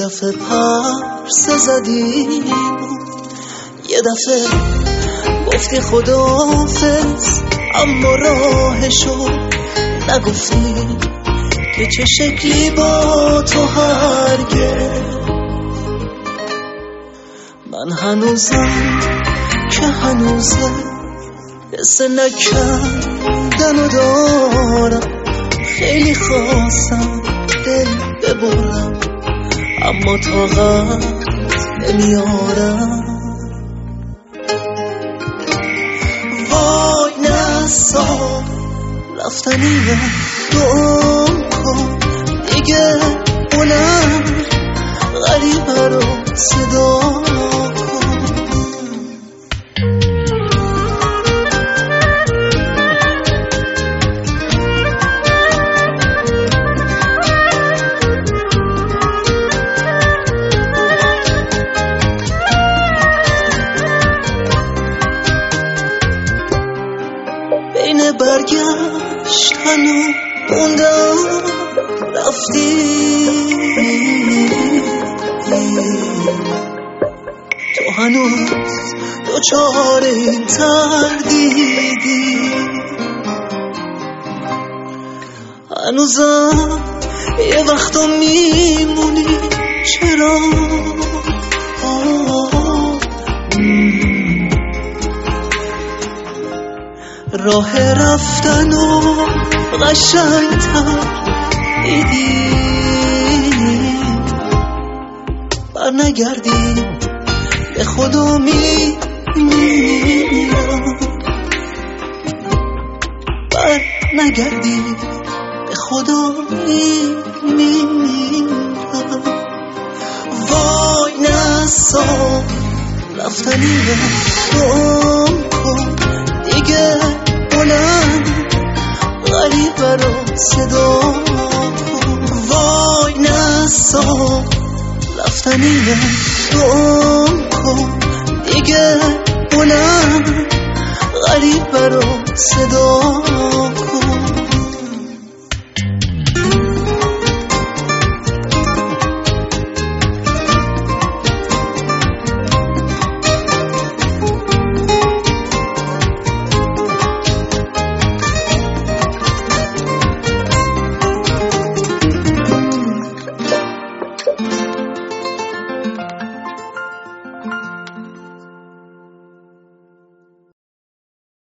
دفعه پرسه زدی، یه دفعه گفتی خداحافظ، اما راهشو نگفتی که چه شکلی با تو هرگز. من هنوزم که هنوزه حس نکردن و دارم، خیلی خواستم دل ببرم اما طاقت نمیارم. وای نسا رفتنیه، دعام کن دیگه بلند غریبه رو صدا کن. بین برگشتن و موندن رفتی، تو هنوز دوچار این تردیدی. هنوزم یه وقتا میمونی، چرا راه رفتن و قشنگتر دیدی، بر نگردی به خدا میمیرم، بر نگردی به خدا میمیرم. وای نسا رفتنیه، دعام کن دیگه بلند غریبه رو صدا کن. وای نسا رفتنیه، دعام کن دیگه بلند غریبه رو صدا کن.